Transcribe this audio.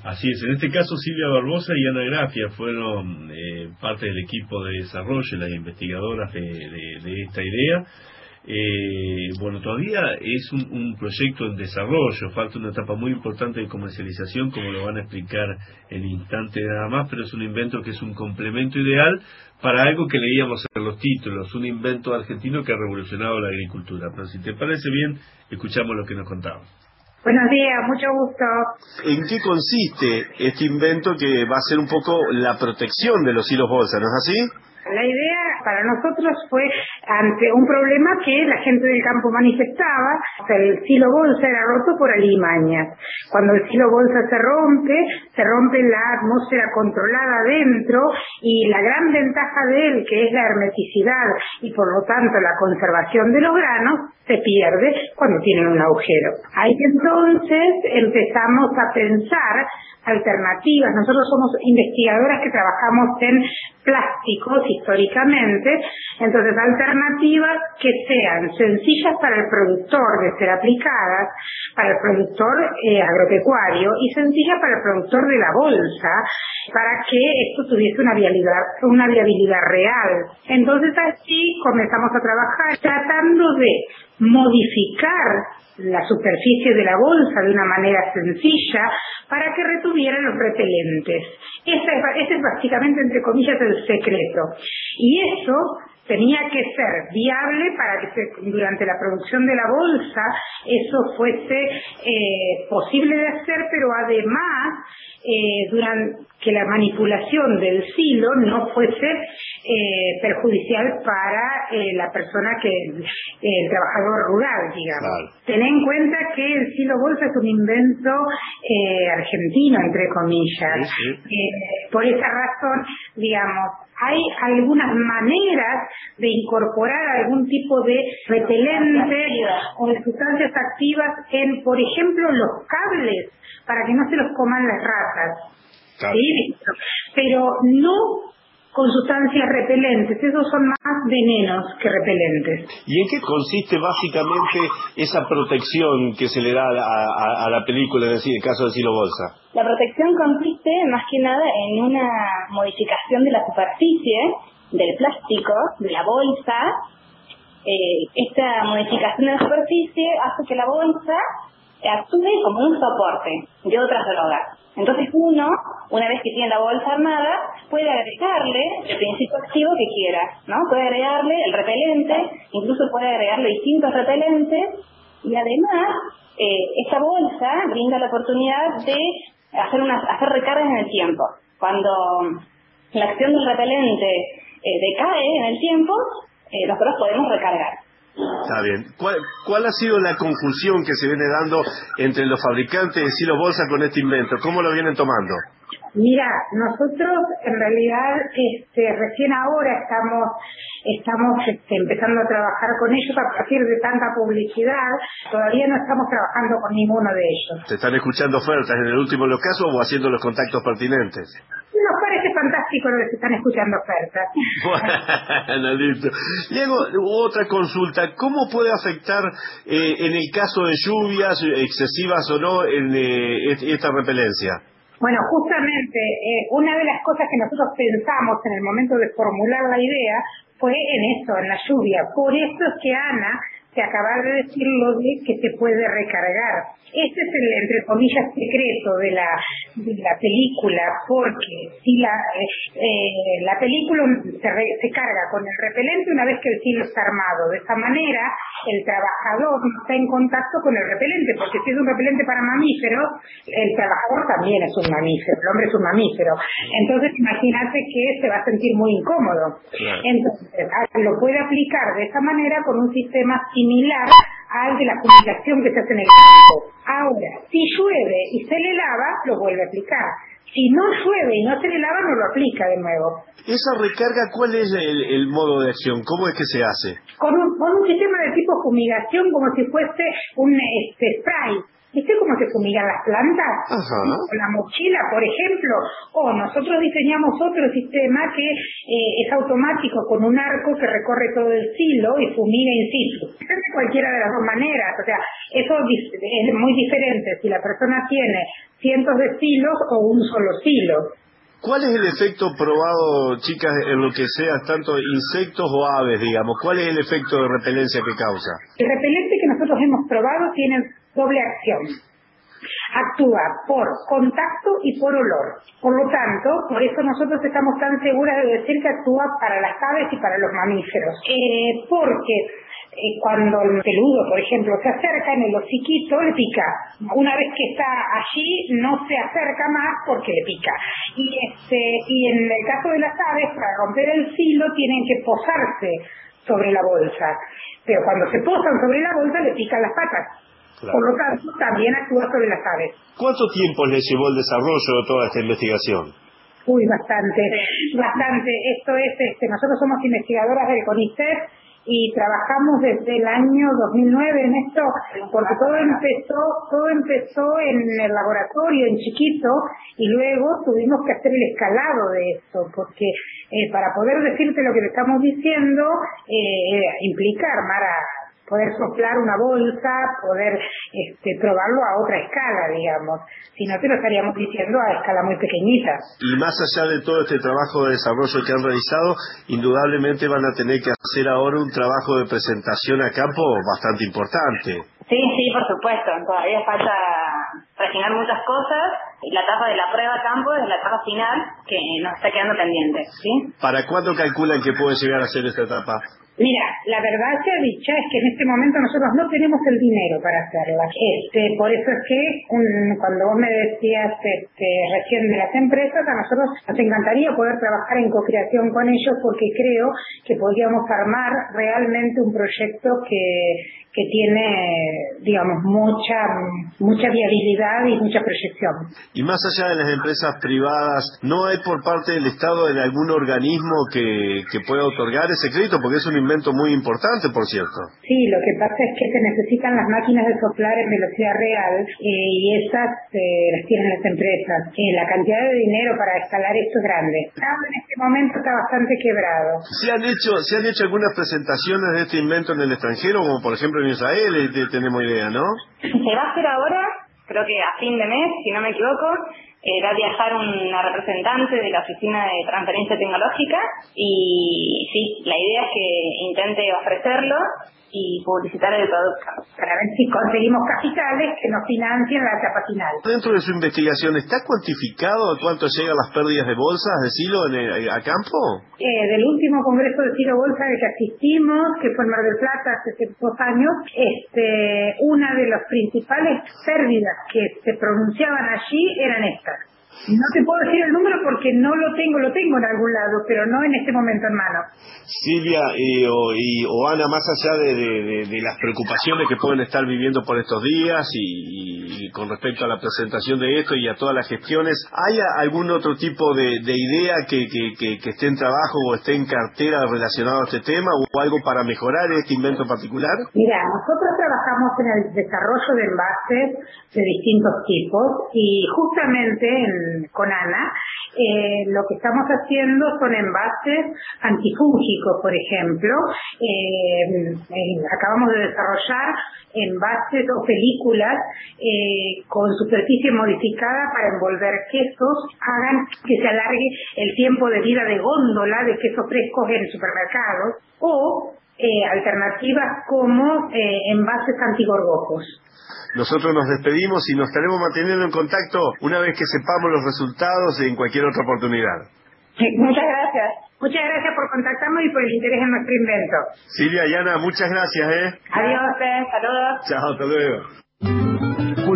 Así es, en este caso Silvia Barbosa y Ana Grafia fueron parte del equipo de desarrollo, las investigadoras de esta idea. Bueno, todavía es un proyecto en desarrollo, falta una etapa muy importante de comercialización, como lo van a explicar en instante nada más, pero es un invento que es un complemento ideal para algo que leíamos en los títulos, un invento argentino que ha revolucionado la agricultura. Pero si te parece bien, escuchamos lo que nos contaban. Buenos días, mucho gusto. ¿En qué consiste este invento que va a ser un poco la protección de los hilos bolsa, no es así? La idea para nosotros fue ante un problema que la gente del campo manifestaba. O sea, el silo bolsa era roto por alimañas. Cuando el silo bolsa se rompe la atmósfera controlada adentro, y la gran ventaja de él, que es la hermeticidad y por lo tanto la conservación de los granos, se pierde cuando tienen un agujero. Ahí entonces empezamos a pensar alternativas. Nosotros somos investigadoras que trabajamos en plásticos históricamente, entonces alternativas que sean sencillas para el productor de ser aplicadas, para el productor agropecuario, y sencillas para el productor de la bolsa, para que esto tuviese una viabilidad real. Entonces así comenzamos a trabajar tratando de modificar la superficie de la bolsa de una manera sencilla para que retuvieran los repelentes. Ese es básicamente, entre comillas, el secreto. Y eso tenía que ser viable para que durante la producción de la bolsa eso fuese posible de hacer, pero además que la manipulación del silo no fuese perjudicial para la persona el trabajador rural, digamos. Claro. Ten en cuenta que el silo bolsa es un invento argentino, entre comillas. Sí. Por esa razón, digamos, hay algunas maneras de incorporar algún tipo de repelente o de sustancias activas en, por ejemplo, los cables, para que no se los coman las ratas. Claro. ¿Sí? Pero no con sustancias repelentes, esos son más venenos que repelentes. ¿Y en qué consiste básicamente esa protección que se le da a la película, es decir, en el caso de silo bolsa? La protección consiste más que nada en una modificación de la superficie del plástico, de la bolsa. Esta modificación de la superficie hace que la bolsa actúe como un soporte de otras drogas. Entonces una vez que tiene la bolsa armada, puede agregarle el principio activo que quiera, ¿no? Puede agregarle el repelente, incluso puede agregarle distintos repelentes, y además esta bolsa brinda la oportunidad de hacer recargas en el tiempo. Cuando la acción del repelente decae en el tiempo, nosotros podemos recargar. Está bien. ¿Cuál ha sido la confusión que se viene dando entre los fabricantes de silo bolsa con este invento? ¿Cómo lo vienen tomando? Mira, nosotros en realidad recién ahora estamos empezando a trabajar con ellos a partir de tanta publicidad. Todavía no estamos trabajando con ninguno de ellos. ¿Te están escuchando ofertas en el último de los casos o haciendo los contactos pertinentes? Nos parece fantástico lo que se están escuchando ofertas. Bueno, listo. Diego, otra consulta. ¿Cómo puede afectar en el caso de lluvias excesivas o no esta repelencia? Bueno, justamente una de las cosas que nosotros pensamos en el momento de formular la idea fue en eso, en la lluvia. Por eso es que Ana te acaba de decir lo de que se puede recargar. Este es el, entre comillas, secreto de la película, porque si la película se carga con el repelente una vez que el silo está armado. De esa manera, el trabajador no está en contacto con el repelente, porque si es un repelente para mamíferos, el trabajador también es un mamífero, el hombre es un mamífero. Entonces, imagínate que se va a sentir muy incómodo. Claro. Entonces, lo puede aplicar de esa manera con un sistema similar al de la fumigación que se hace en el campo. Ahora, si llueve y se le lava, lo vuelve a aplicar. Si no llueve y no se le lava, no lo aplica de nuevo. ¿Esa recarga cuál es el modo de acción? ¿Cómo es que se hace? Con un sistema de tipo fumigación, como si fuese un spray. ¿Viste cómo se fumigan las plantas? Ajá. Con la mochila, por ejemplo. O nosotros diseñamos otro sistema que es automático con un arco que recorre todo el silo y fumiga in situ. Es de cualquiera de las dos maneras. O sea, eso es muy diferente si la persona tiene cientos de silos o un solo silo. ¿Cuál es el efecto probado, chicas, en lo que sea, tanto insectos o aves, digamos? ¿Cuál es el efecto de repelencia que causa? El repelente que nosotros hemos probado tiene doble acción. Actúa por contacto y por olor. Por lo tanto, por eso nosotros estamos tan seguras de decir que actúa para las aves y para los mamíferos. Porque cuando el peludo, por ejemplo, se acerca en el hociquito, le pica. Una vez que está allí, no se acerca más porque le pica. Y en el caso de las aves, para romper el silo, tienen que posarse sobre la bolsa. Pero cuando se posan sobre la bolsa, le pican las patas. Claro. Por lo tanto, también actúa sobre las aves. ¿Cuánto tiempo les llevó el desarrollo de toda esta investigación? Uy, bastante. Esto es, nosotros somos investigadoras del CONICET y trabajamos desde el año 2009 en esto, porque todo empezó en el laboratorio, en chiquito, y luego tuvimos que hacer el escalado de esto, porque para poder decirte lo que le estamos diciendo, implica armar poder soplar una bolsa, poder probarlo a otra escala, digamos. Si no, te lo estaríamos diciendo a escala muy pequeñita. Y más allá de todo este trabajo de desarrollo que han realizado, indudablemente van a tener que hacer ahora un trabajo de presentación a campo bastante importante. Sí, por supuesto. Todavía falta refinar muchas cosas. La etapa de la prueba a campo es la etapa final que nos está quedando pendiente, ¿sí? ¿Para cuándo calculan que puede llegar a ser esta etapa? Mira, la verdad sea dicha es que en este momento nosotros no tenemos el dinero para hacerla. Por eso es que cuando vos me decías recién de las empresas, a nosotros nos encantaría poder trabajar en co-creación con ellos porque creo que podríamos armar realmente un proyecto que tiene, digamos, mucha viabilidad y mucha proyección. Y más allá de las empresas privadas, ¿no hay por parte del Estado en algún organismo que pueda otorgar ese crédito? Porque es un invento muy importante, por cierto. Sí, lo que pasa es que se necesitan las máquinas de soplar en velocidad real y esas las tienen las empresas. La cantidad de dinero para escalar esto es grande. En este momento está bastante quebrado. ¿Se han hecho algunas presentaciones de este invento en el extranjero, como por ejemplo en Israel? Tenemos idea, ¿no? Se va a hacer ahora, creo que a fin de mes, si no me equivoco. Va a viajar una representante de la Oficina de Transferencia Tecnológica y sí, la idea es que intente ofrecerlo y publicitar el producto. Para ver si conseguimos capitales que nos financien la etapa final. Dentro de su investigación, ¿está cuantificado cuánto llegan las pérdidas de bolsas de silo a campo? Del último congreso de silo bolsa al que asistimos, que fue en Mar del Plata hace 2 años, una de las principales pérdidas que se pronunciaban allí eran estas. No te puedo decir el número porque no lo tengo en algún lado, pero no en este momento en mano. Silvia o Ana, más allá de las preocupaciones que pueden estar viviendo por estos días y con respecto a la presentación de esto y a todas las gestiones, ¿hay algún otro tipo de idea que esté en trabajo o esté en cartera relacionado a este tema o algo para mejorar este invento en particular? Mira, nosotros trabajamos en el desarrollo de envases de distintos tipos y justamente con Ana, lo que estamos haciendo son envases antifúngicos, por ejemplo. Acabamos de desarrollar envases o películas con superficie modificada para envolver quesos, hagan que se alargue el tiempo de vida de góndola de quesos frescos en supermercados, o alternativas como envases antigorgojos. Nosotros nos despedimos y nos estaremos manteniendo en contacto una vez que sepamos los resultados en cualquier otra oportunidad. Muchas gracias. Muchas gracias por contactarnos y por el interés en nuestro invento. Silvia y Ana, muchas gracias. Adiós, saludos. Chao, hasta luego.